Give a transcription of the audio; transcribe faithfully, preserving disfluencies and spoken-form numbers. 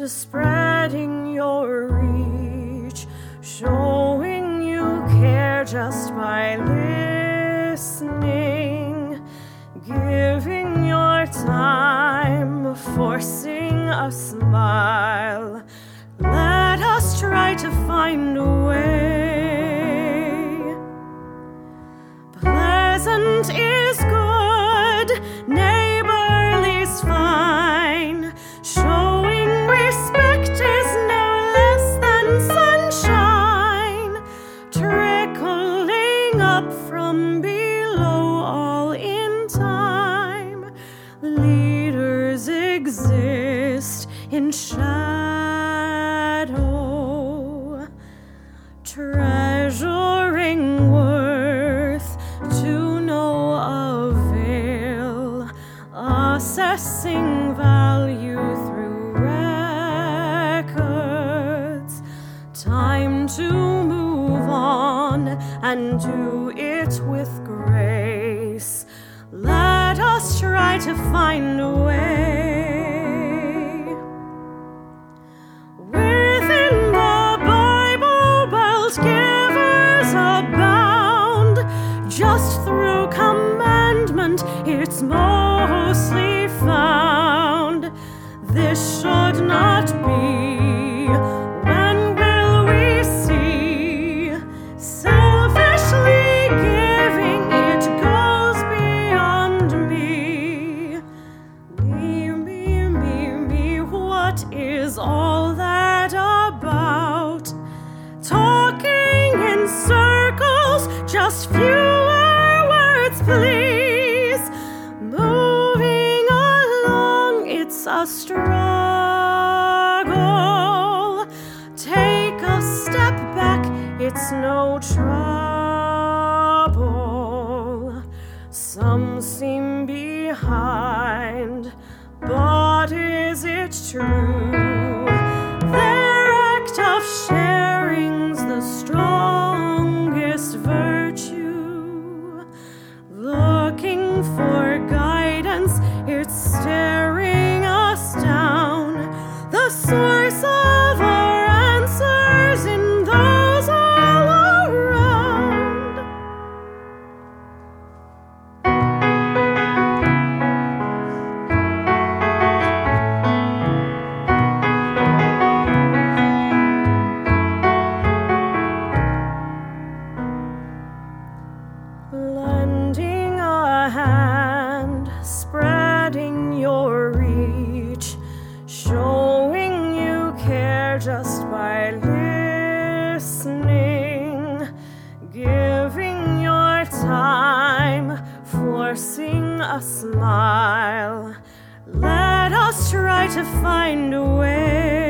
spreading your reach, showing you care just by listening, giving your time, forcing a smile. Let us try to find a way. Pleasant is good, neighborly's fine. Showing respect is no less than sunshine, trickling up from below all in time. Leaders exist in shadow, treasuring worth to no avail, assessing value through records. Time to move on and do it with grace. Let us try to find a way. Within the Bible Belt, givers abound. Just through commandment, it's mostly found. This should not be. When will we see? Selfishly giving, it goes beyond me. Me, me, me, me, what is all that about? Talking in circles, just fewer words, please. Moving along, it's a struggle. Take a step back, it's no trouble. Some seem behind, but is it true? Their act of sharing's the strongest virtue. Looking for guidance, it's staring us down. The source of our answers in those all around. Lending a hand, spreading your reach, showing you care just by listening, giving your time, forcing a smile. Let us try to find a way.